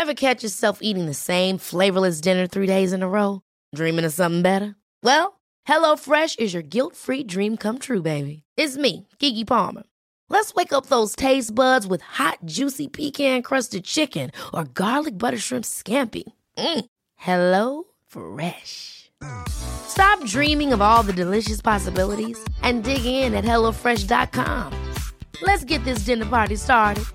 Ever catch yourself eating the same flavorless dinner 3 days in a row? Dreaming of something better? Well, HelloFresh is your guilt-free dream come true, baby. It's me, Keke Palmer. Let's wake up those taste buds with hot, juicy pecan-crusted chicken or garlic butter shrimp scampi. Hello Fresh. Stop dreaming of all the delicious possibilities and dig in at HelloFresh.com. Let's get this dinner party started.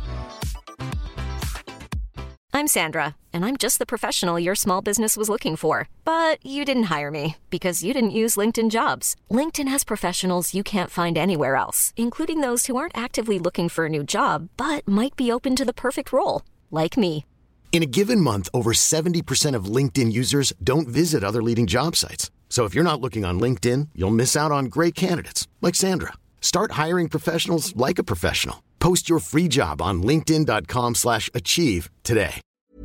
I'm Sandra, and I'm just the professional your small business was looking for. But you didn't hire me because you didn't use LinkedIn Jobs. LinkedIn has professionals you can't find anywhere else, including those who aren't actively looking for a new job, but might be open to the perfect role, like me. In a given month, over 70% of LinkedIn users don't visit other leading job sites. So if you're not looking on LinkedIn, you'll miss out on great candidates like Sandra. Start hiring professionals like a professional. Post your free job on linkedin.com/achieve today.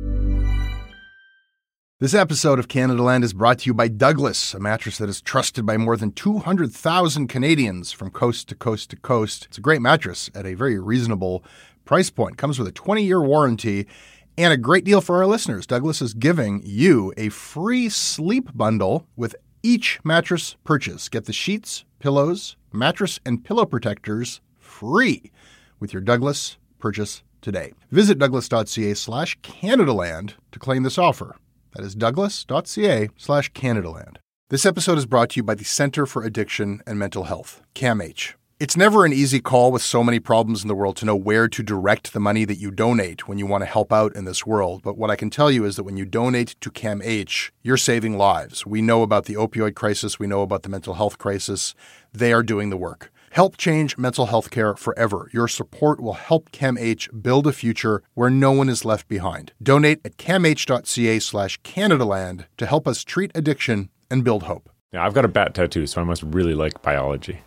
This episode of Canada Land is brought to you by Douglas, a mattress that is trusted by more than 200,000 Canadians from coast to coast to coast. It's a great mattress at a very reasonable price point. Comes with a 20-year warranty and a great deal for our listeners. Douglas is giving you a free sleep bundle with each mattress purchase. Get the sheets, pillows, mattress, and pillow protectors free with your Douglas purchase today. Visit douglas.ca/Canadaland to claim this offer. That is douglas.ca/Canadaland. This episode is brought to you by the Centre for Addiction and Mental Health, CAMH. It's never an easy call with so many problems in the world to know where to direct the money that you donate when you want to help out in this world. But what I can tell you is that when you donate to CAMH, you're saving lives. We know about the opioid crisis. We know about the mental health crisis. They are doing the work. Help change mental health care forever. Your support will help CAMH build a future where no one is left behind. Donate at camh.ca/Canadaland to help us treat addiction and build hope. Now, I've got a bat tattoo, so I must really like biology.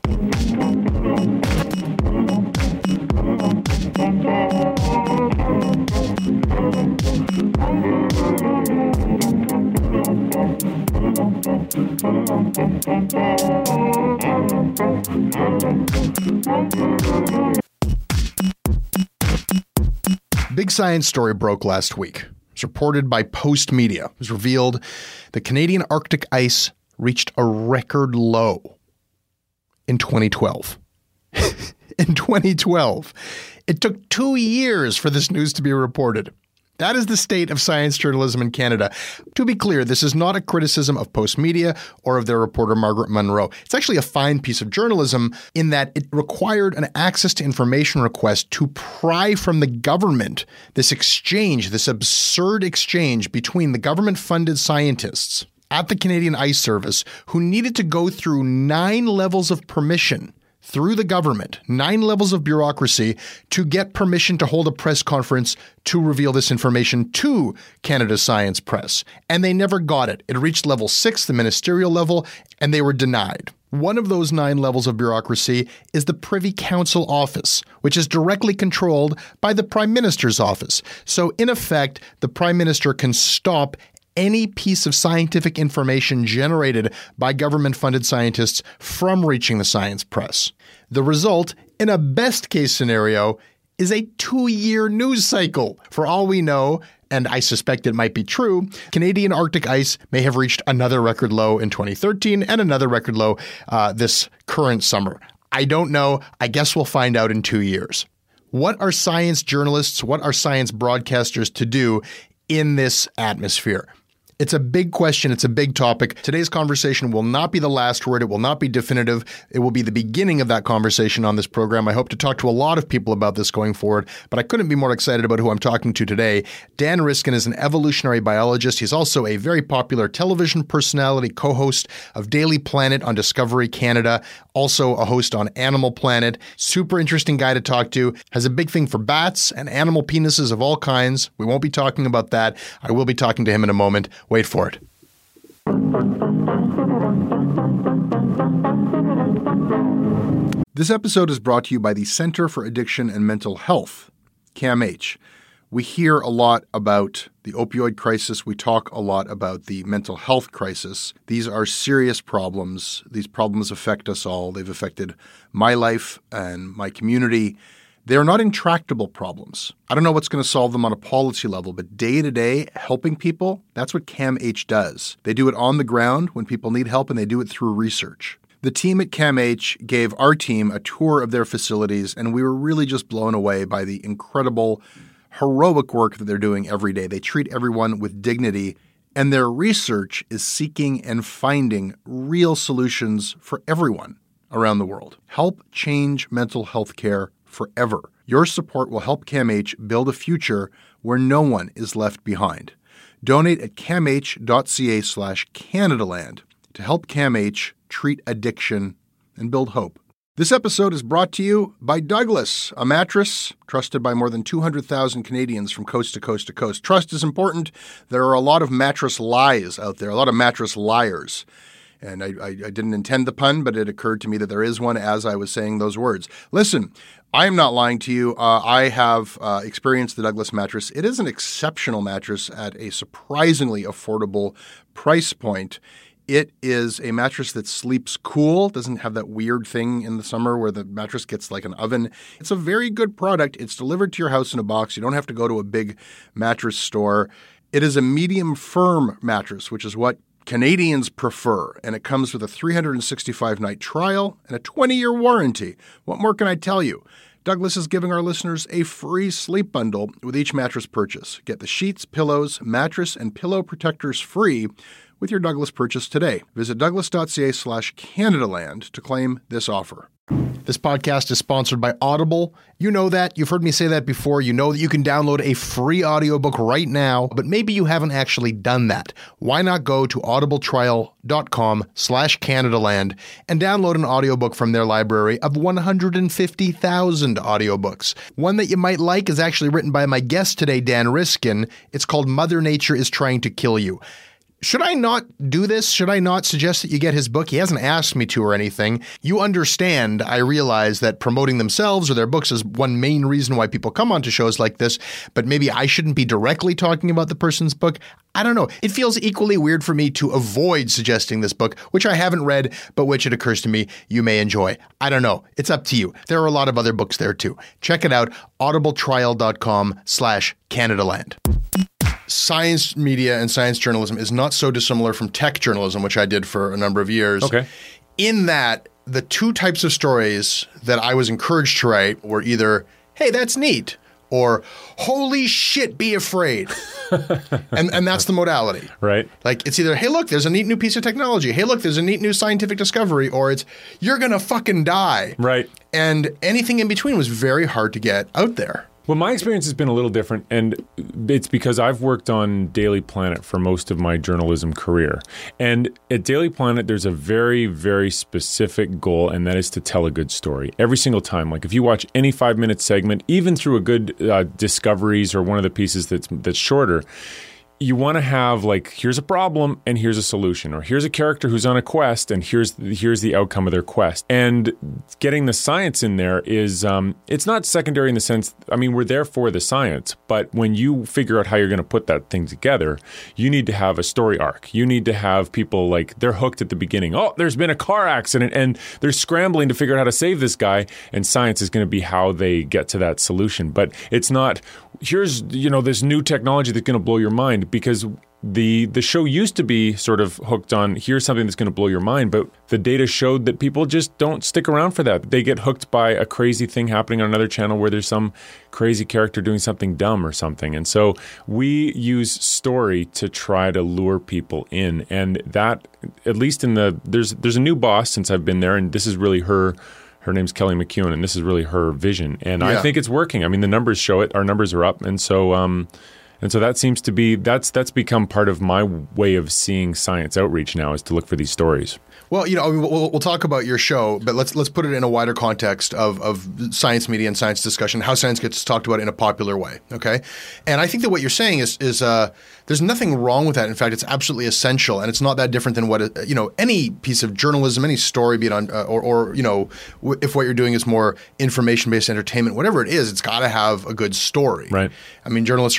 Big science story broke last week. It was reported by Post Media. It was revealed the Canadian Arctic ice reached a record low in 2012. In 2012. It took 2 years for this news to be reported. That is the state of science journalism in Canada. To be clear, this is not a criticism of Post Media or of their reporter Margaret Munro. It's actually a fine piece of journalism in that it required an access to information request to pry from the government this exchange, this absurd exchange between the government-funded scientists at the Canadian Ice Service who needed to go through 9 levels of permission through the government, 9 levels of bureaucracy to get permission to hold a press conference to reveal this information to Canada's science press. And they never got it. It reached level 6, the ministerial level, and they were denied. One of those 9 levels of bureaucracy is the Privy Council office, which is directly controlled by the Prime Minister's office. So in effect, the Prime Minister can stop any piece of scientific information generated by government-funded scientists from reaching the science press. The result, in a best-case scenario, is a 2-year news cycle. For all we know, and I suspect it might be true, Canadian Arctic ice may have reached another record low in 2013 and another record low this current summer. I don't know. I guess we'll find out in 2 years. What are science journalists, what are science broadcasters to do in this atmosphere? It's a big question. It's a big topic. Today's conversation will not be the last word. It will not be definitive. It will be the beginning of that conversation on this program. I hope to talk to a lot of people about this going forward, but I couldn't be more excited about who I'm talking to today. Dan Riskin is an evolutionary biologist. He's also a very popular television personality, co-host of Daily Planet on Discovery Canada, also a host on Animal Planet. Super interesting guy to talk to. Has a big thing for bats and animal penises of all kinds. We won't be talking about that. I will be talking to him in a moment. Wait for it. This episode is brought to you by the Centre for Addiction and Mental Health, CAMH. We hear a lot about the opioid crisis. We talk a lot about the mental health crisis. These are serious problems. These problems affect us all. They've affected my life and my community They are not intractable problems. I don't know what's going to solve them on a policy level, but day to day, helping people, that's what CAMH does. They do it on the ground when people need help, and they do it through research. The team at CAMH gave our team a tour of their facilities, and we were really just blown away by the incredible, heroic work that they're doing every day. They treat everyone with dignity, and their research is seeking and finding real solutions for everyone around the world. Help change mental health care forever. Your support will help CAMH build a future where no one is left behind. Donate at camh.ca/Canadaland to help CAMH treat addiction and build hope. This episode is brought to you by Douglas, a mattress trusted by more than 200,000 Canadians from coast to coast to coast. Trust is important. There are a lot of mattress lies out there, a lot of mattress liars. And I didn't intend the pun, but it occurred to me that there is one as I was saying those words. Listen, I am not lying to you. I have experienced the Douglas mattress. It is an exceptional mattress at a surprisingly affordable price point. It is a mattress that sleeps cool, doesn't have that weird thing in the summer where the mattress gets like an oven. It's a very good product. It's delivered to your house in a box. You don't have to go to a big mattress store. It is a medium firm mattress, which is what Canadians prefer, and it comes with a 365-night trial and a 20-year warranty. What more can I tell you? Douglas is giving our listeners a free sleep bundle with each mattress purchase. Get the sheets, pillows, mattress, and pillow protectors free with your Douglas purchase today. Visit douglas.ca/Canadaland to claim this offer. This podcast is sponsored by Audible. You know that. You've heard me say that before. You know that you can download a free audiobook right now, but maybe you haven't actually done that. Why not go to audibletrial.com/Canadaland and download an audiobook from their library of 150,000 audiobooks. One that you might like is actually written by my guest today, Dan Riskin. It's called Mother Nature is Trying to Kill You. Should I not do this? Should I not suggest that you get his book? He hasn't asked me to or anything. You understand, I realize that promoting themselves or their books is one main reason why people come onto shows like this, but maybe I shouldn't be directly talking about the person's book. I don't know. It feels equally weird for me to avoid suggesting this book, which I haven't read, but which it occurs to me you may enjoy. I don't know. It's up to you. There are a lot of other books there too. Check it out, audibletrial.com/Canadaland. Science media and science journalism is not so dissimilar from tech journalism, which I did for a number of years. Okay. In that, the two types of stories that I was encouraged to write were either, hey, that's neat, or holy shit, be afraid. and that's the modality. Right. Like, it's either, hey, look, there's a neat new piece of technology. Hey, look, there's a neat new scientific discovery. Or it's, you're going to fucking die. Right. And anything in between was very hard to get out there. Well, my experience has been a little different, and it's because I've worked on Daily Planet for most of my journalism career. And at Daily Planet, there's a very, very specific goal, and that is to tell a good story every single time. Like if you watch any 5-minute segment, even through a good Discoveries or one of the pieces that's shorter, you want to have like, here's a problem and here's a solution, or here's a character who's on a quest and here's the outcome of their quest. And getting the science in there is, it's not secondary in the sense, I mean, we're there for the science, but when you figure out how you're going to put that thing together, you need to have a story arc. You need to have people like, they're hooked at the beginning. Oh, there's been a car accident and they're scrambling to figure out how to save this guy. And science is going to be how they get to that solution. But it's not, here's, this new technology that's going to blow your mind, because the show used to be sort of hooked on, here's something that's going to blow your mind, but the data showed that people just don't stick around for that. They get hooked by a crazy thing happening on another channel where there's some crazy character doing something dumb or something. And so we use story to try to lure people in. And that, at least there's a new boss since I've been there, and this is really her name's Kelly McEwen, and this is really her vision. And I think it's working. I mean, the numbers show it. Our numbers are up. And so that seems to be, that's become part of my way of seeing science outreach now, is to look for these stories. Well, we'll talk about your show, but let's put it in a wider context of science media and science discussion, how science gets talked about in a popular way, okay? And I think that what you're saying is there's nothing wrong with that. In fact, it's absolutely essential, and it's not that different than what any piece of journalism, any story, be it on or if what you're doing is more information-based entertainment, whatever it is, it's got to have a good story. Right. I mean, journalists are always looking for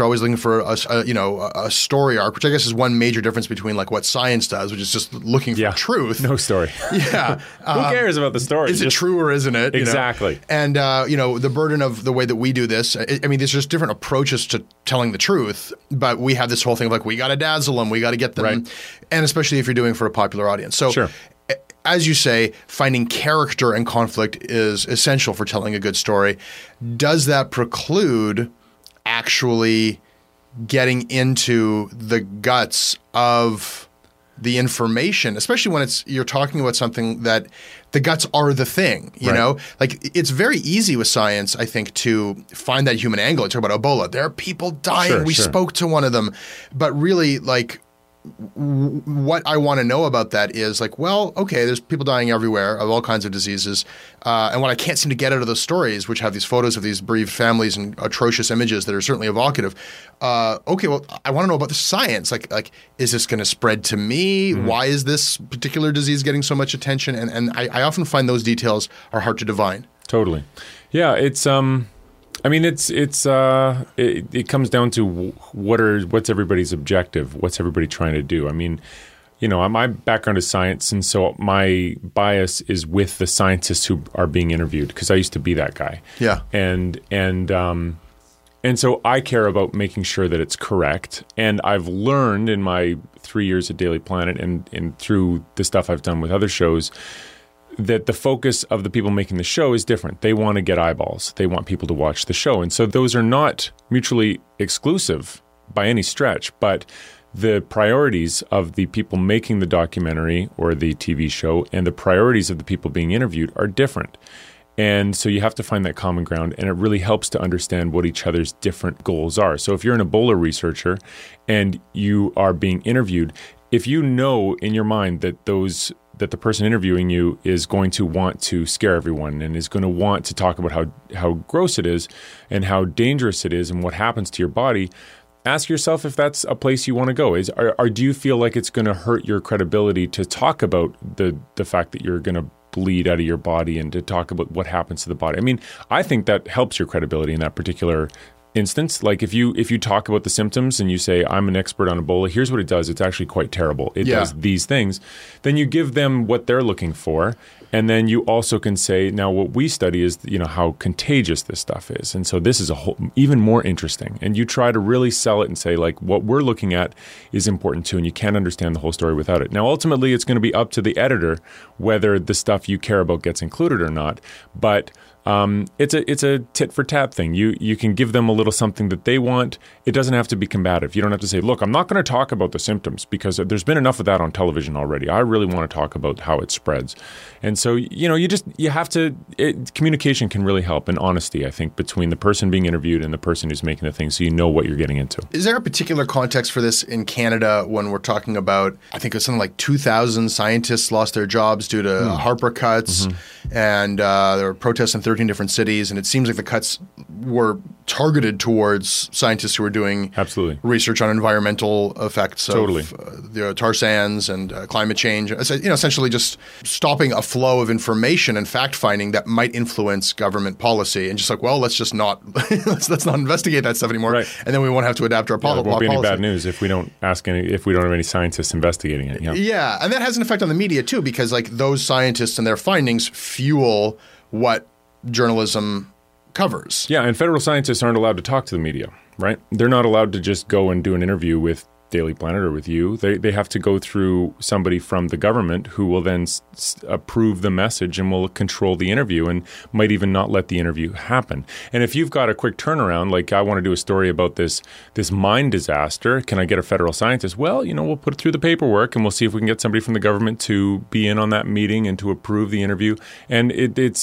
for a story arc, which I guess is one major difference between like what science does, which is just looking for truth. No story. Yeah. Who cares about the story? Is it true or isn't it? Exactly. And, the burden of the way that we do this, I mean, there's just different approaches to telling the truth, but we have this whole thing of like, we got to dazzle them, we got to get them. Right. And especially if you're doing for a popular audience. So sure. As you say, finding character and conflict is essential for telling a good story. Does that preclude actually getting into the guts of the information, especially when you're talking about something that the guts are the thing, you know? Like, it's very easy with science, I think, to find that human angle. You talk about Ebola. There are people dying. We spoke to one of them. But really, like, what I want to know about that is like, well, okay, there's people dying everywhere of all kinds of diseases. And what I can't seem to get out of those stories, which have these photos of these bereaved families and atrocious images that are certainly evocative. Okay, well, I want to know about the science. Like, is this going to spread to me? Mm-hmm. Why is this particular disease getting so much attention? And I often find those details are hard to divine. Totally. Yeah, it's I mean, it comes down to what's everybody's objective? What's everybody trying to do? I mean, my background is science, and so my bias is with the scientists who are being interviewed because I used to be that guy. Yeah. And so I care about making sure that it's correct. And I've learned in my 3 years at Daily Planet and through the stuff I've done with other shows that the focus of the people making the show is different. They want to get eyeballs. They want people to watch the show. And so those are not mutually exclusive by any stretch, but the priorities of the people making the documentary or the TV show and the priorities of the people being interviewed are different. And so you have to find that common ground, and it really helps to understand what each other's different goals are. So if you're an Ebola researcher and you are being interviewed, if you know in your mind that the person interviewing you is going to want to scare everyone and is going to want to talk about how gross it is and how dangerous it is and what happens to your body, ask yourself if that's a place you want to go. Or do you feel like it's going to hurt your credibility to talk about the fact that you're going to bleed out of your body and to talk about what happens to the body? I mean, I think that helps your credibility in that particular instance. Like if you talk about the symptoms and you say, I'm an expert on Ebola, here's what it does. It's actually quite terrible. It does these things. Then you give them what they're looking for. And then you also can say, now what we study is, how contagious this stuff is. And so this is even more interesting. And you try to really sell it and say, like, what we're looking at is important too. And you can't understand the whole story without it. Now, ultimately, it's going to be up to the editor whether the stuff you care about gets included or not. But it's a tit for tat thing. You can give them a little something that they want. It doesn't have to be combative. You don't have to say, look, I'm not going to talk about the symptoms because there's been enough of that on television already. I really want to talk about how it spreads. And so, you have to, communication can really help, and honesty, I think, between the person being interviewed and the person who's making the thing, so you know what you're getting into. Is there a particular context for this in Canada when we're talking about, I think it's something like 2,000 scientists lost their jobs due to Harper cuts, and there were protests in 13 different cities, and it seems like the cuts were targeted towards scientists who were doing research on environmental effects of the tar sands and climate change. Essentially just stopping a flow of information and fact-finding that might influence government policy, and just like, well, let's just not let's not investigate that stuff anymore, and then we won't have to adapt our policy. There won't be any bad news if we don't have any scientists investigating it. Yeah, and that has an effect on the media too, because like those scientists and their findings fuel what journalism covers. Yeah, and federal scientists aren't allowed to talk to the media, right? They're not allowed to just go and do an interview with Daily Planet or with you. They have to go through somebody from the government who will then approve the message and will control the interview and might even not let the interview happen. And if you've got a quick turnaround, like I want to do a story about this mine disaster, can I get a federal scientist? Well, we'll put it through the paperwork and we'll see if we can get somebody from the government to be in on that meeting and to approve the interview. And it's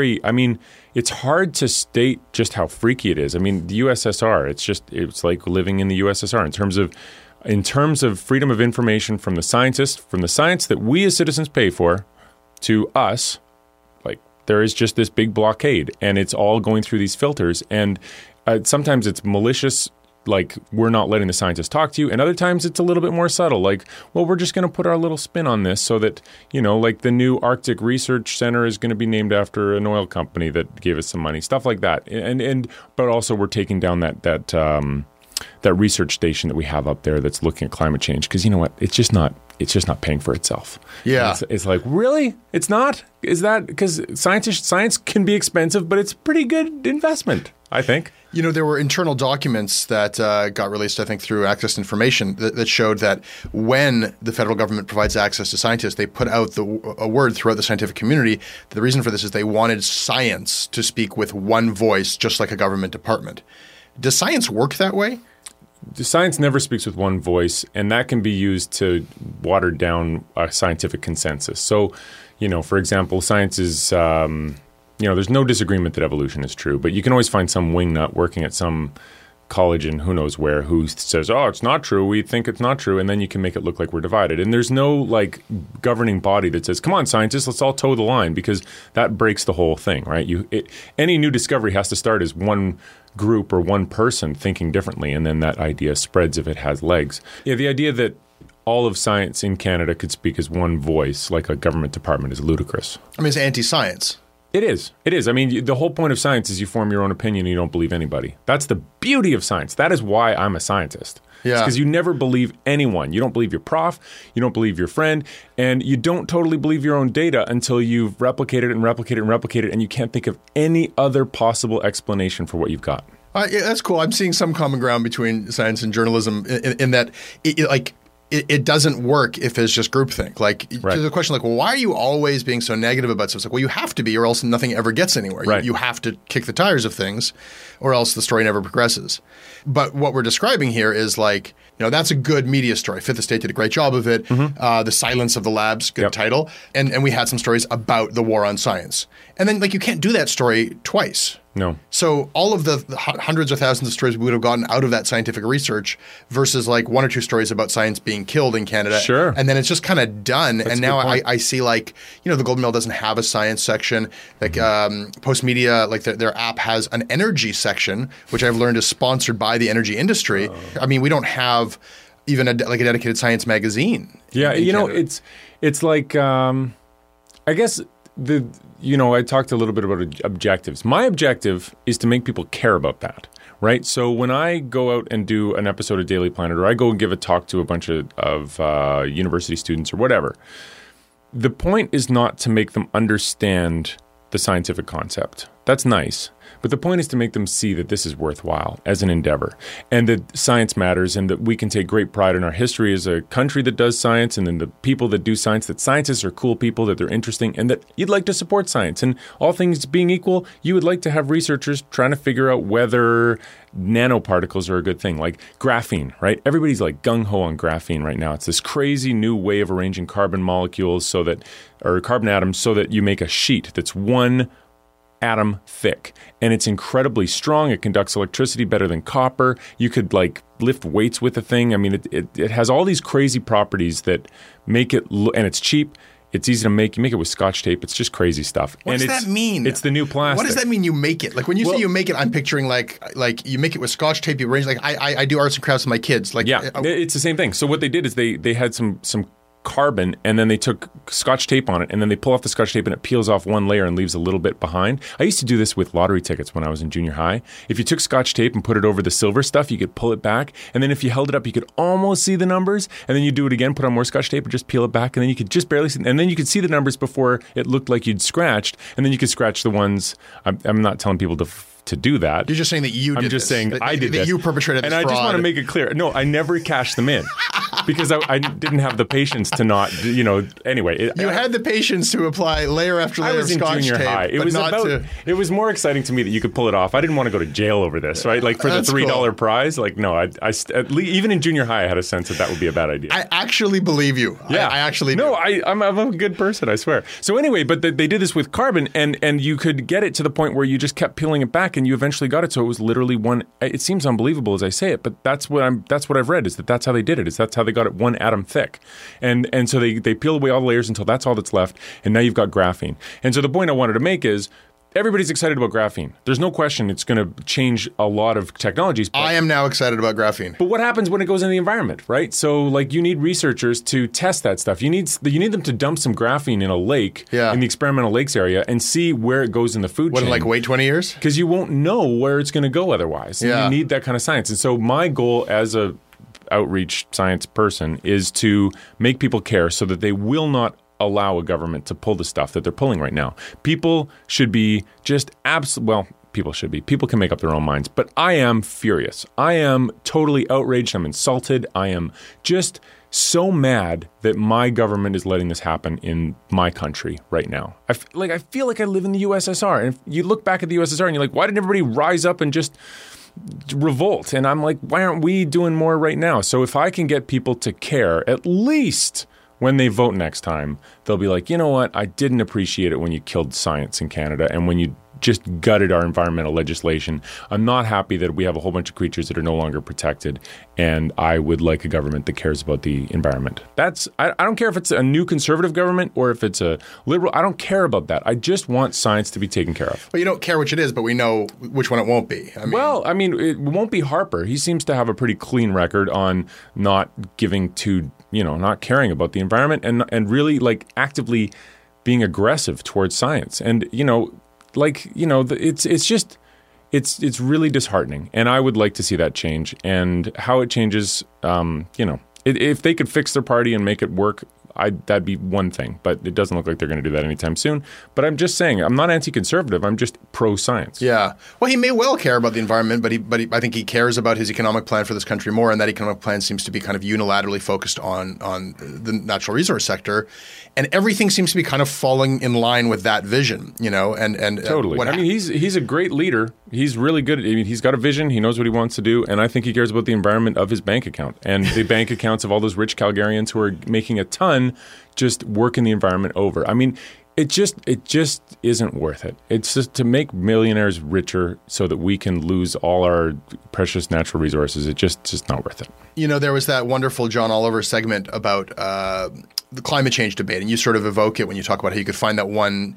hard to state just how freaky it is. I mean, the USSR, it's like living in the USSR in terms of freedom of information from the scientists, from the science that we as citizens pay for, to us. Like, there is just this big blockade, and it's all going through these filters. And sometimes it's malicious, like we're not letting the scientists talk to you, and other times it's a little bit more subtle, like, well, we're just going to put our little spin on this so that, like the new Arctic Research Center is going to be named after an oil company that gave us some money, stuff like that. But also we're taking down that research station that we have up there that's looking at climate change. Because you know what? It's just not paying for itself. Yeah. It's like, really? It's not? Is that because science can be expensive, but it's a pretty good investment, I think. You know, there were internal documents that got released, I think, through Access to Information that showed that when the federal government provides access to scientists, they put out a word throughout the scientific community. The reason for this is they wanted science to speak with one voice, just like a government department. Does science work that way? The science never speaks with one voice, and that can be used to water down a scientific consensus. So, you know, for example, science is there's no disagreement that evolution is true, but you can always find some wingnut working at some college in who knows where who says, oh, it's not true, we think it's not true, and then you can make it look like we're divided. And there's no like governing body that says, come on, scientists, let's all toe the line, because that breaks the whole thing, right? Any new discovery has to start as one group or one person thinking differently, and then that idea spreads if it has legs. Yeah, the idea that all of science in Canada could speak as one voice, like a government department, is ludicrous. I mean, it's anti-science. It is. It is. I mean, the whole point of science is you form your own opinion and you don't believe anybody. That's the beauty of science. That is why I'm a scientist. Yeah. Because you never believe anyone. You don't believe your prof. You don't believe your friend. And you don't totally believe your own data until you've replicated and replicated and replicated, and you can't think of any other possible explanation for what you've got. Yeah, that's cool. I'm seeing some common ground between science and journalism in that it doesn't work if it's just groupthink. Like, right. To the question, like, well, why are you always being so negative about stuff? It's like, well, you have to be, or else nothing ever gets anywhere. Right. You have to kick the tires of things, or else the story never progresses. But what we're describing here is like, you know, that's a good media story. Fifth Estate did a great job of it. Mm-hmm. The Silence of the Labs, good title. And we had some stories about the war on science. And then, like, you can't do that story twice. No. So all of the hundreds of thousands of stories we would have gotten out of that scientific research versus like one or two stories about science being killed in Canada. Sure. And then it's just kind of done. That's and now I see like, you know, the Globe and Mail doesn't have a science section. Like Post Media, like their app has an energy section, which I've learned is sponsored by the energy industry. I mean, we don't have even a dedicated science magazine. Yeah, you know, Canada. it's like I guess I talked a little bit about objectives. My objective is to make people care about that, right? So when I go out and do an episode of Daily Planet, or I go and give a talk to a bunch of university students or whatever, the point is not to make them understand the scientific concept. That's nice. But the point is to make them see that this is worthwhile as an endeavor, and that science matters, and that we can take great pride in our history as a country that does science, and then the people that do science, that scientists are cool people, that they're interesting, and that you'd like to support science. And all things being equal, you would like to have researchers trying to figure out whether nanoparticles are a good thing, like graphene, right? Everybody's like gung-ho on graphene right now. It's this crazy new way of arranging carbon molecules or carbon atoms so that you make a sheet that's one atom thick, and it's incredibly strong. It conducts electricity better than copper. You could like lift weights with the thing. I mean, it has all these crazy properties that make it, and it's cheap. It's easy to make. You make it with Scotch tape. It's just crazy stuff. What does that mean? It's the new plastic. What does that mean? You make it? Like when you say you make it, I'm picturing like you make it with Scotch tape. You arrange like I do arts and crafts with my kids. Like yeah, it's the same thing. So what they did is they had some carbon, and then they took Scotch tape on it, and then they pull off the Scotch tape and it peels off one layer and leaves a little bit behind. I used to do this with lottery tickets when I was in junior high. If you took Scotch tape and put it over the silver stuff, you could pull it back, and then if you held it up, you could almost see the numbers, and then you do it again, put on more Scotch tape and just peel it back, and then you could just barely see, and then you could see the numbers before it looked like you'd scratched, and then you could scratch the ones. I'm not telling people to do that. You're just saying that you did I'm just this. saying I did that this. You perpetrated this and fraud. I just want to make it clear. No, I never cashed them in because I didn't have the patience to not, anyway. You had the patience to apply layer after layer of Scotch tape. I was in junior high. It was more exciting to me that you could pull it off. I didn't want to go to jail over this, right? Like for the $3 prize. Like, no, even in junior high, I had a sense that would be a bad idea. I actually believe you. Yeah. I actually do. No, I'm a good person, I swear. So anyway, but they did this with carbon, and you could get it to the point where you just kept peeling it back, and you eventually got it. So it was literally one. It seems unbelievable as I say it, but that's what I've read, is that's how they did it. Is that's how they got it one atom thick, and so they peel away all the layers until that's all that's left, and now you've got graphene. And so the point I wanted to make is, everybody's excited about graphene. There's no question it's going to change a lot of technologies. I am now excited about graphene. But what happens when it goes in the environment, right? So, like, you need researchers to test that stuff. You need them to dump some graphene in a lake, in the experimental lakes area, and see where it goes in the food chain. Like, wait 20 years? Because you won't know where it's going to go otherwise. And you need that kind of science. And so my goal as a outreach science person is to make people care so that they will not allow a government to pull the stuff that they're pulling right now. People should be just people can make up their own minds, but I am furious. I am totally outraged. I'm insulted. I am just so mad that my government is letting this happen in my country right now. I feel like I live in the USSR. And if you look back at the USSR and you're like, why didn't everybody rise up and just revolt? And I'm like, why aren't we doing more right now? So if I can get people to care, at least when they vote next time, they'll be like, you know what? I didn't appreciate it when you killed science in Canada and when you just gutted our environmental legislation. I'm not happy that we have a whole bunch of creatures that are no longer protected, and I would like a government that cares about the environment. I don't care if it's a new conservative government or if it's a liberal. I don't care about that. I just want science to be taken care of. Well, you don't care which it is, but we know which one it won't be. I mean, it won't be Harper. He seems to have a pretty clean record on not giving to, not caring about the environment and really like actively being aggressive towards science. And, it's really disheartening, and I would like to see that change. And how it changes, if they could fix their party and make it work, that'd be one thing. But it doesn't look like they're going to do that anytime soon. But I'm just saying, I'm not anti-conservative. I'm just pro-science. Yeah. Well, he may well care about the environment, but I think he cares about his economic plan for this country more, and that economic plan seems to be kind of unilaterally focused on the natural resource sector. And everything seems to be kind of falling in line with that vision, and totally. He's a great leader. He's really good. He's got a vision. He knows what he wants to do. And I think he cares about the environment of his bank account and the bank accounts of all those rich Calgarians who are making a ton just working the environment over. It just isn't worth it. It's just to make millionaires richer so that we can lose all our precious natural resources. It's just not worth it. There was that wonderful John Oliver segment about the climate change debate, and you sort of evoke it when you talk about how you could find that one,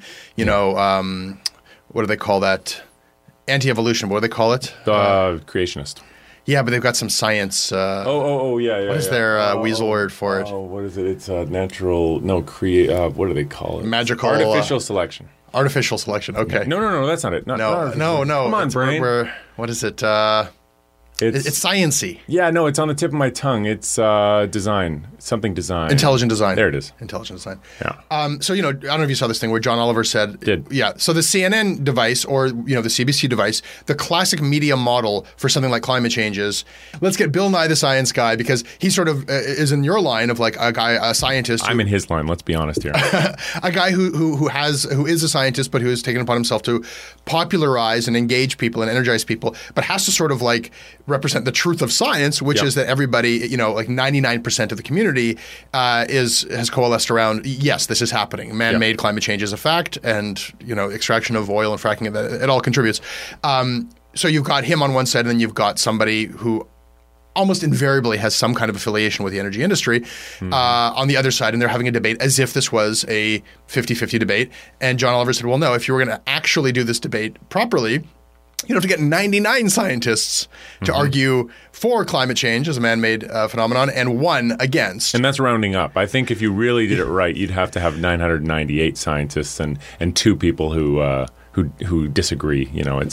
what do they call that? Anti-evolution. What do they call it? Creationist. Yeah, but they've got some science. Yeah. What is their weasel word for it? What is it? It's natural. No, what do they call it? Magical. Artificial selection. Artificial selection. Okay. No, that's not it. No. Come on, brain. What is it? It's science-y. Yeah, no, it's on the tip of my tongue. It's design. Something design. Intelligent design. There it is. Intelligent design. Yeah. So, I don't know if you saw this thing where John Oliver said... Did. Yeah. So the CNN device or, the CBC device, the classic media model for something like climate change is, let's get Bill Nye the Science Guy, because he sort of is in your line of like a scientist. I'm in his line, let's be honest here. A guy who is a scientist but who has taken upon himself to popularize and engage people and energize people, but has to sort of like represent the truth of science, which is that everybody, like 99% of the community has coalesced around, yes, this is happening. Man-made climate change is a fact, and, extraction of oil and fracking, it all contributes. So you've got him on one side, and then you've got somebody who almost invariably has some kind of affiliation with the energy industry on the other side, and they're having a debate as if this was a 50-50 debate. And John Oliver said, well, no, if you were going to actually do this debate properly, you'd have to get 99 scientists to argue for climate change as a man-made phenomenon and one against. And that's rounding up. I think if you really did it right, you'd have to have 998 scientists and two people who disagree.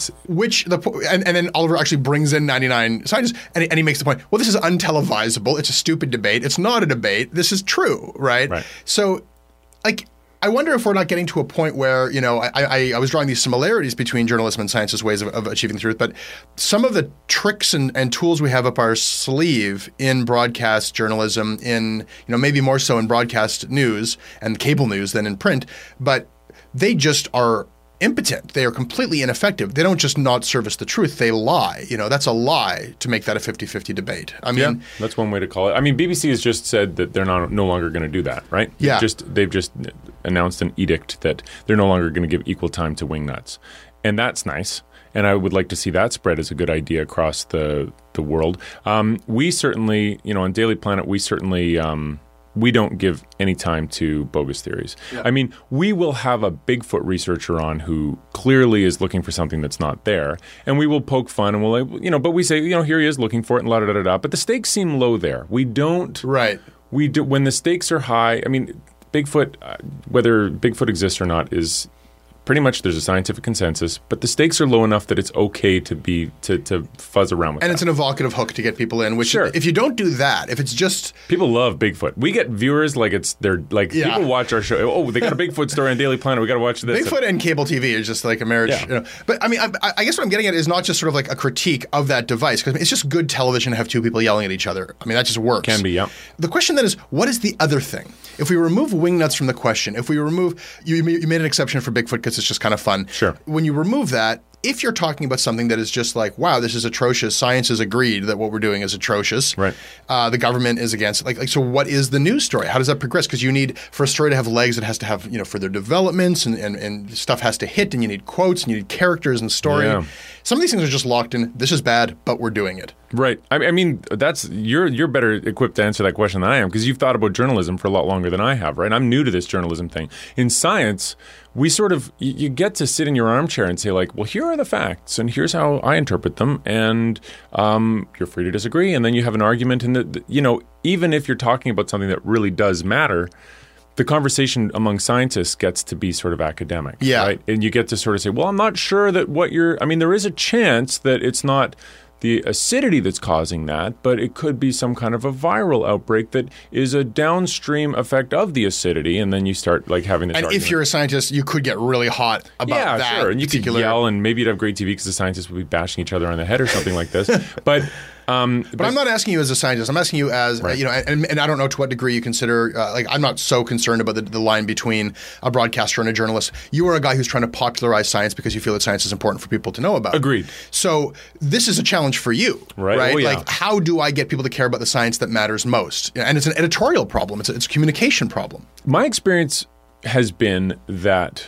And then Oliver actually brings in 99 scientists, and he makes the point, well, this is untelevisable. It's a stupid debate. It's not a debate. This is true, right? So, I wonder if we're not getting to a point where, I was drawing these similarities between journalism and science's ways of achieving the truth, but some of the tricks and tools we have up our sleeve in broadcast journalism, in, maybe more so in broadcast news and cable news than in print, but they just are impotent. They are completely ineffective. They don't just not service the truth. They lie. That's a lie to make that a 50-50 debate. That's one way to call it. BBC has just said that they're no longer going to do that, right? Yeah. They've just announced an edict that they're no longer going to give equal time to wingnuts. And that's nice. And I would like to see that spread as a good idea across the world. We certainly, on Daily Planet, we certainly we don't give any time to bogus theories. Yeah. I mean, we will have a Bigfoot researcher on who clearly is looking for something that's not there, and we will poke fun and we'll, but we say, here he is looking for it and la-da-da-da-da. But the stakes seem low there. We don't. Right. We do, when the stakes are high, I mean, Bigfoot, whether Bigfoot exists or not, is pretty much there's a scientific consensus, but the stakes are low enough that it's okay to fuzz around with and that. It's an evocative hook to get people in, which sure. If you don't do that, if it's just... People love Bigfoot. We get viewers people watch our show. Oh, they got a Bigfoot story on Daily Planet. We got to watch this. Bigfoot and cable TV is just like a marriage. Yeah. But I mean, I guess what I'm getting at is not just sort of like a critique of that device, because it's just good television to have two people yelling at each other. I mean, that just works. Can be, yeah. The question then is, what is the other thing? If we remove wingnuts from the question, if we remove... You made an exception for Bigfoot because it's just kind of fun. Sure. When you remove that, if you're talking about something that is just like, wow, this is atrocious, science has agreed that what we're doing is atrocious. Right. The government is against it. So what is the news story? How does that progress? Because you need, for a story to have legs, it has to have, further developments and stuff has to hit, and you need quotes and you need characters and story. Yeah. Some of these things are just locked in, this is bad, but we're doing it. Right. I mean, you're better equipped to answer that question than I am, because you've thought about journalism for a lot longer than I have, right? I'm new to this journalism thing. In science, we sort of, you get to sit in your armchair and say like, well, here are the facts and here's how I interpret them, and you're free to disagree, and then you have an argument, and even if you're talking about something that really does matter, the conversation among scientists gets to be sort of academic, right? And you get to sort of say, well, I'm not sure that there is a chance that it's not the acidity that's causing that, but it could be some kind of a viral outbreak that is a downstream effect of the acidity, and then you start like having this argument. If you're a scientist, you could get really hot about that. Yeah, sure, and you could yell, and maybe you'd have great TV because the scientists would be bashing each other on the head or something like this. But I'm not asking you as a scientist. I'm asking you as, right. And I don't know to what degree you consider, I'm not so concerned about the line between a broadcaster and a journalist. You are a guy who's trying to popularize science because you feel that science is important for people to know about. Agreed. So this is a challenge for you, right? Oh, yeah. Like, how do I get people to care about the science that matters most? And it's an editorial problem. It's a communication problem. My experience has been that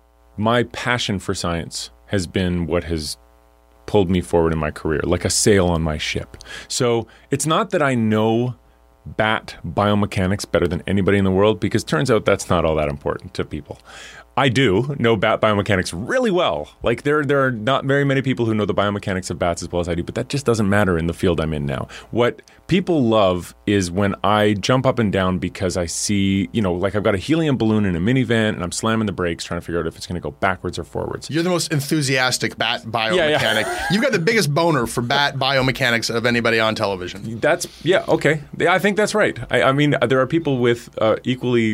my passion for science has been what has pulled me forward in my career, like a sail on my ship. So it's not that I know bat biomechanics better than anybody in the world, because it turns out that's not all that important to people. I do know bat biomechanics really well. Like there are not very many people who know the biomechanics of bats as well as I do, but that just doesn't matter in the field I'm in now. What people love is when I jump up and down because I see, like I've got a helium balloon in a minivan and I'm slamming the brakes trying to figure out if it's going to go backwards or forwards. You're the most enthusiastic bat biomechanic. Yeah. You've got the biggest boner for bat biomechanics of anybody on television. Okay. I think that's right. I mean, there are people with equally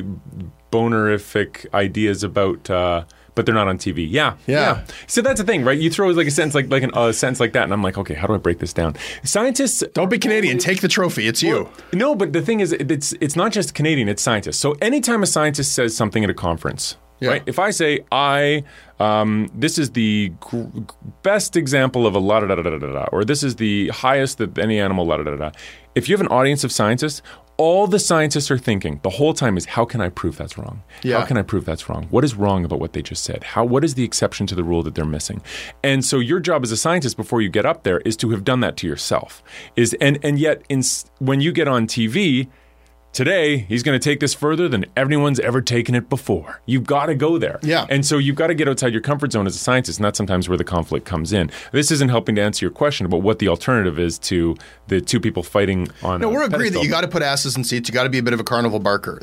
bonerific ideas about, but they're not on TV. Yeah. So that's the thing, right? You throw like a sentence like a sentence like that, and I'm like, okay, how do I break this down? Scientists don't be Canadian. Take the trophy. It's you. No, but the thing is, it's not just Canadian. It's scientists. So anytime a scientist says something at a conference, right? If I say this is the best example of a la da da da da da, or this is the highest that any animal la da da da. If you have an audience of scientists, all the scientists are thinking the whole time is, how can I prove that's wrong? Yeah. How can I prove that's wrong? What is wrong about what they just said? What is the exception to the rule that they're missing? And so your job as a scientist before you get up there is to have done that to yourself. And yet when you get on TV, today, he's going to take this further than anyone's ever taken it before. You've got to go there. Yeah. And so you've got to get outside your comfort zone as a scientist, and that's sometimes where the conflict comes in. This isn't helping to answer your question about what the alternative is to the two people fighing on No, we're a agreed pedestal. that you got to put asses in seats. You got to be a bit of a carnival barker.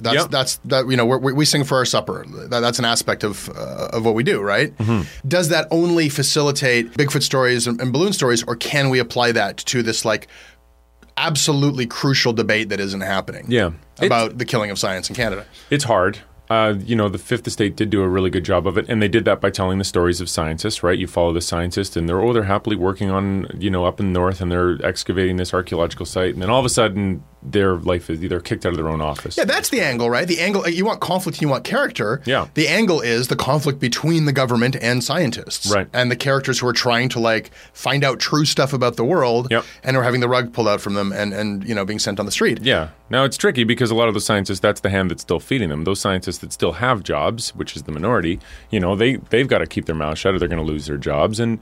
We sing for our supper. That's an aspect of what we do, right? Mm-hmm. Does that only facilitate Bigfoot stories and balloon stories, or can we apply that to this like absolutely crucial debate that isn't happening about the killing of science in Canada? It's hard. The Fifth Estate did do a really good job of it, and they did that by telling the stories of scientists, right? You follow the scientist, and they're happily working on, up in the north, and they're excavating this archaeological site, and then all of a sudden, their life is either kicked out of their own office. Yeah, that's the angle, right? The angle, you want conflict, you want character. Yeah. The angle is the conflict between the government and scientists. Right. And the characters who are trying to find out true stuff about the world, and are having the rug pulled out from them and being sent on the street. Yeah. Now, it's tricky because a lot of the scientists, that's the hand that's still feeding them. Those scientists that still have jobs, which is the minority, they've got to keep their mouths shut or they're going to lose their jobs. And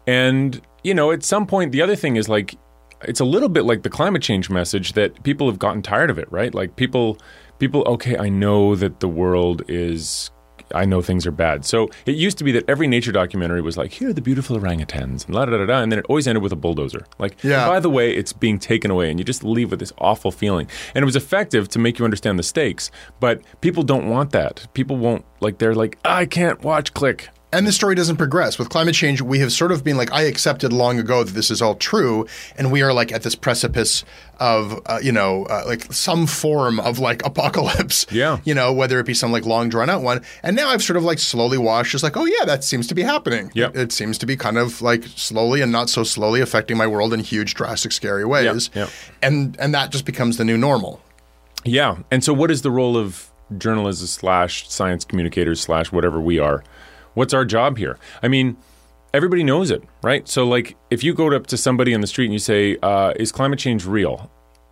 at some point, the other thing is it's a little bit like the climate change message that people have gotten tired of it, right? Like people okay, I know that the world is, I know things are bad. So it used to be that every nature documentary was like, here are the beautiful orangutans, and la-da-da-da, and then it always ended with a bulldozer. Like, by the way, it's being taken away, and you just leave with this awful feeling. And it was effective to make you understand the stakes, but people don't want that. People won't, like, they're like, I can't watch, click. And the story doesn't progress. With climate change, we have sort of been like, I accepted long ago that this is all true, and we are like at this precipice of, like some form of like apocalypse. Yeah. Whether it be some like long drawn out one. And now I've sort of like slowly watched, just like, oh yeah, that seems to be happening. Yeah. It seems to be kind of like slowly and not so slowly affecting my world in huge, drastic, scary ways. Yeah. And that just becomes the new normal. Yeah. And so what is the role of journalists / science communicators / whatever we are? What's our job here? I mean, everybody knows it, right? So, like, if you go up to somebody in the street and you say, is climate change real?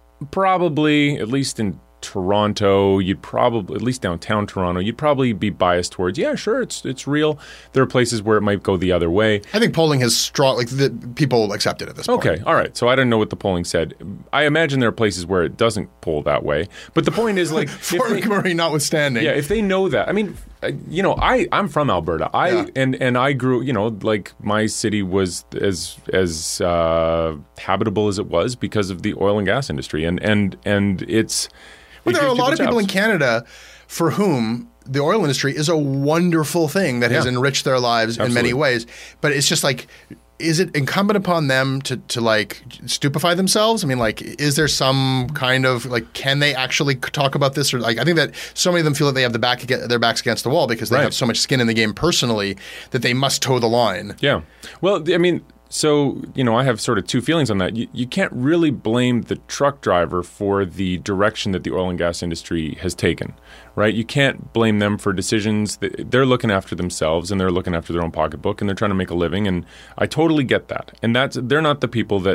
Probably, at least in Toronto, at least downtown Toronto, you'd probably be biased towards, yeah, sure, it's real. There are places where it might go the other way. I think polling has strong, people accept it at this point. Okay, all right. So I don't know what the polling said. I imagine there are places where it doesn't poll that way. But the point is, like, Fort McMurray notwithstanding. Yeah, if they know that. I mean, I'm from Alberta. And I grew, like my city was as habitable as it was because of the oil and gas industry, and it's. Well, there are a lot of people in Canada for whom the oil industry is a wonderful thing that has enriched their lives in many ways. But it's just like, is it incumbent upon them to like stupefy themselves? I mean, like, is there some kind of like, can they actually talk about this? Or like, I think that so many of them feel that they have their backs against the wall because they have so much skin in the game personally that they must toe the line. Yeah. Well, I mean, so, I have sort of two feelings on that. You can't really blame the truck driver for the direction that the oil and gas industry has taken, right? You can't blame them for decisions. They're looking after themselves and they're looking after their own pocketbook and they're trying to make a living. And I totally get that. And they're not the people that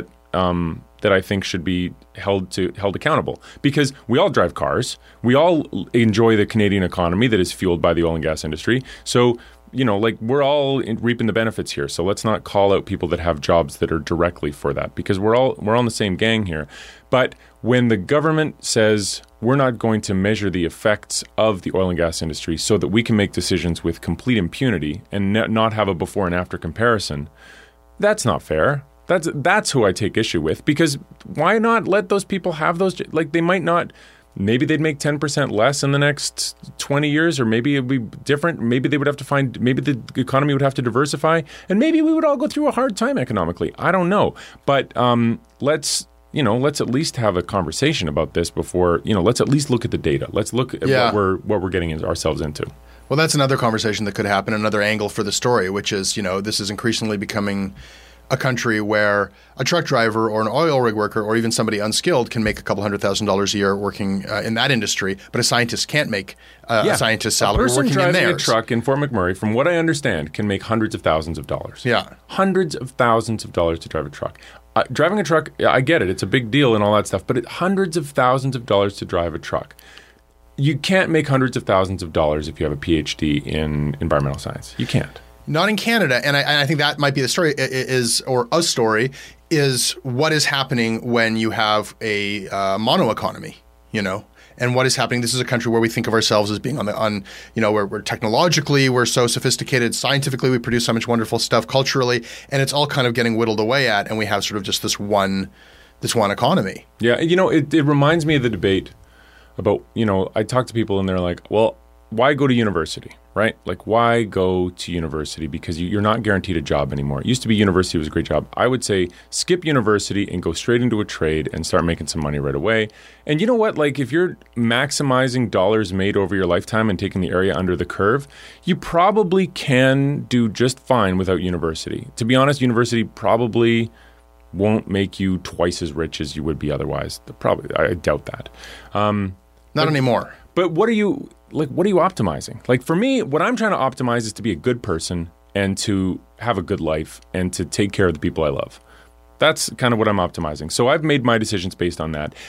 I think should be held accountable, because we all drive cars. We all enjoy the Canadian economy that is fueled by the oil and gas industry. So, like, we're all reaping the benefits here. So let's not call out people that have jobs that are directly for that, because we're on the same gang here. But when the government says we're not going to measure the effects of the oil and gas industry so that we can make decisions with complete impunity and not have a before and after comparison, that's not fair. That's who I take issue with, because why not let those people have those? Like, they might not. Maybe they'd make 10% less in the next 20 years, or maybe it'd be different. Maybe they would have to maybe the economy would have to diversify, and maybe we would all go through a hard time economically. I don't know. But let's at least have a conversation about this before, let's at least look at the data. Let's look at what we're getting ourselves into. Well, that's another conversation that could happen, another angle for the story, which is, this is increasingly becoming a country where a truck driver or an oil rig worker or even somebody unskilled can make a couple $100,000 a year working in that industry, but a scientist can't make a scientist's salary working in theirs. A person driving a truck in Fort McMurray, from what I understand, can make hundreds of thousands of dollars. Yeah. Hundreds of thousands of dollars to drive a truck. Driving a truck, I get it. It's a big deal and all that stuff, but hundreds of thousands of dollars to drive a truck. You can't make hundreds of thousands of dollars if you have a PhD in environmental science. You can't. Not in Canada, and I think that might be the story is what is happening when you have a mono economy, and what is happening. This is a country where we think of ourselves as being we're technologically, we're so sophisticated, scientifically, we produce so much wonderful stuff culturally, and it's all kind of getting whittled away at, and we have sort of just this one economy. Yeah, it reminds me of the debate about, I talk to people and they're like, well, why go to university, right? Like, why go to university? Because you're not guaranteed a job anymore. It used to be university was a great job. I would say skip university and go straight into a trade and start making some money right away. And you know what? Like, if you're maximizing dollars made over your lifetime and taking the area under the curve, you probably can do just fine without university. To be honest, university probably won't make you twice as rich as you would be otherwise. I doubt that. Not anymore. But what are you optimizing? Like, for me, what I'm trying to optimize is to be a good person and to have a good life and to take care of the people I love. That's kind of what I'm optimizing. So I've made my decisions based on that. And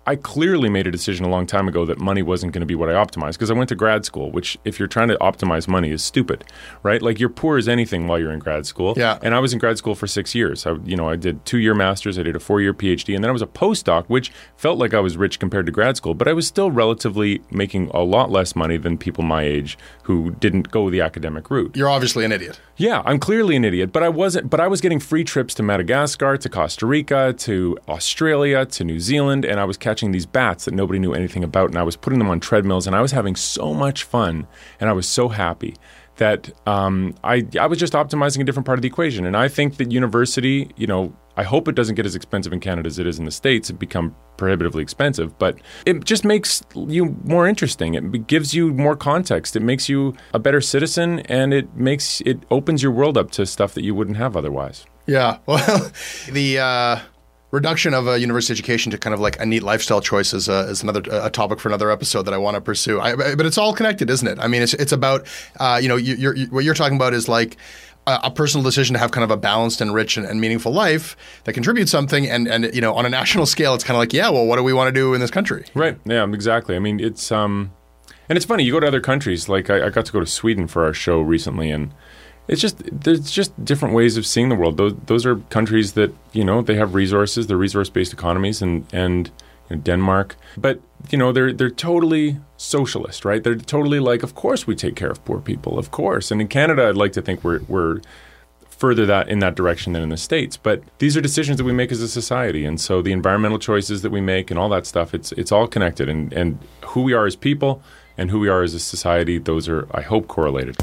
I clearly made a decision a long time ago that money wasn't going to be what I optimized, because I went to grad school, which if you're trying to optimize money is stupid, right? Like you're poor as anything while you're in grad school. Yeah. And I was in grad school for 6 years. I did 2-year master's, I did a 4-year PhD, and then I was a postdoc, which felt like I was rich compared to grad school, but I was still relatively making a lot less money than people my age who didn't go the academic route. You're obviously an idiot. Yeah, I'm clearly an idiot, but I wasn't. But I was getting free trips to Madagascar, to Costa Rica, to Australia, to New Zealand, and I was catching these bats that nobody knew anything about, and I was putting them on treadmills, and I was having so much fun, and I was so happy that I was just optimizing a different part of the equation. And I think that university, I hope it doesn't get as expensive in Canada as it is in the States. It become prohibitively expensive, but it just makes you more interesting. It gives you more context. It makes you a better citizen, and it opens your world up to stuff that you wouldn't have otherwise. Yeah. Well, the reduction of a university education to kind of like a neat lifestyle choice is another a topic for another episode that I want to pursue. But it's all connected, isn't it? I mean, it's about what you're talking about is like a personal decision to have kind of a balanced and rich and meaningful life that contributes something. And on a national scale, it's kind of like, yeah, well, what do we want to do in this country? Right. Yeah, exactly. I mean, it's and it's funny. You go to other countries. Like I got to go to Sweden for our show recently, and there's just different ways of seeing the world. Those are countries that, they have resources. They're resource-based economies, and Denmark. But, they're totally socialist, right? They're totally like, of course we take care of poor people, of course. And in Canada, I'd like to think we're further in that direction than in the States. But these are decisions that we make as a society. And so the environmental choices that we make and all that stuff, it's all connected. And who we are as people and who we are as a society, those are, I hope, correlated.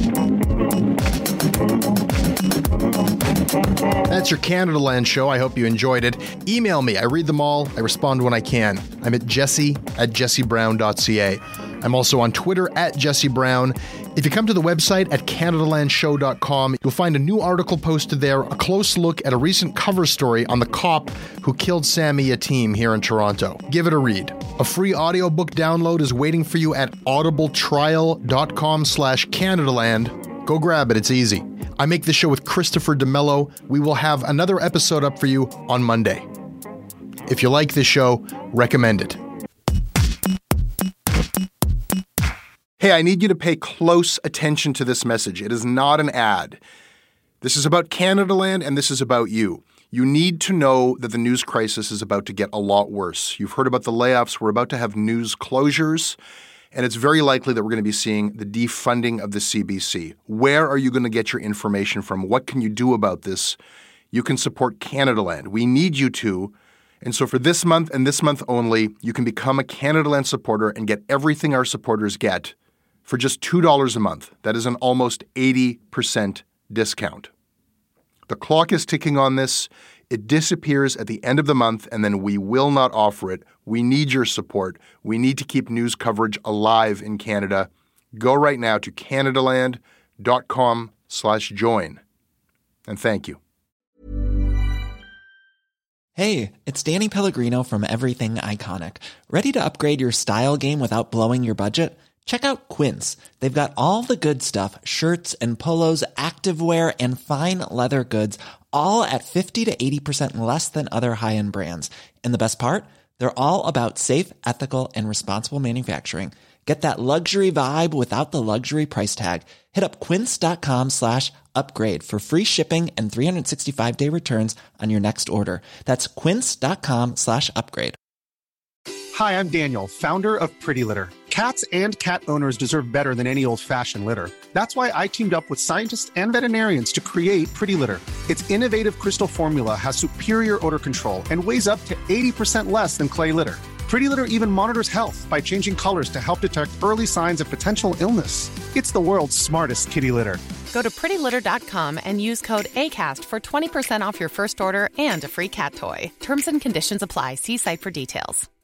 That's your Canada Land show. I hope you enjoyed it. Email me. I read them all. I respond when I can. I'm at jesse@jessebrown.ca. I'm also on Twitter @JesseBrown. If you come to the website at CanadaLandShow.com, you'll find a new article posted there, a close look at a recent cover story on the cop who killed Sami Yatim here in Toronto. Give it a read. A free audiobook download is waiting for you at audibletrial.com/CanadaLand. Go grab it. It's easy. I make this show with Christopher DeMello. We will have another episode up for you on Monday. If you like this show, recommend it. Hey, I need you to pay close attention to this message. It is not an ad. This is about Canada Land, and this is about you. You need to know that the news crisis is about to get a lot worse. You've heard about the layoffs. We're about to have news closures. And it's very likely that we're going to be seeing the defunding of the CBC. Where are you going to get your information from? What can you do about this? You can support Canada Land. We need you to. And so for this month and this month only, you can become a Canada Land supporter and get everything our supporters get for just $2 a month. That is an almost 80% discount. The clock is ticking on this. It disappears at the end of the month, and then we will not offer it. We need your support. We need to keep news coverage alive in Canada. Go right now to CanadaLand.com/join. And thank you. Hey, it's Danny Pellegrino from Everything Iconic. Ready to upgrade your style game without blowing your budget? Check out Quince. They've got all the good stuff, shirts and polos, activewear, and fine leather goods, all at 50 to 80% less than other high-end brands. And the best part? They're all about safe, ethical, and responsible manufacturing. Get that luxury vibe without the luxury price tag. Hit up quince.com/upgrade for free shipping and 365-day returns on your next order. That's quince.com/upgrade. Hi, I'm Daniel, founder of Pretty Litter. Cats and cat owners deserve better than any old-fashioned litter. That's why I teamed up with scientists and veterinarians to create Pretty Litter. Its innovative crystal formula has superior odor control and weighs up to 80% less than clay litter. Pretty Litter even monitors health by changing colors to help detect early signs of potential illness. It's the world's smartest kitty litter. Go to prettylitter.com and use code ACAST for 20% off your first order and a free cat toy. Terms and conditions apply. See site for details.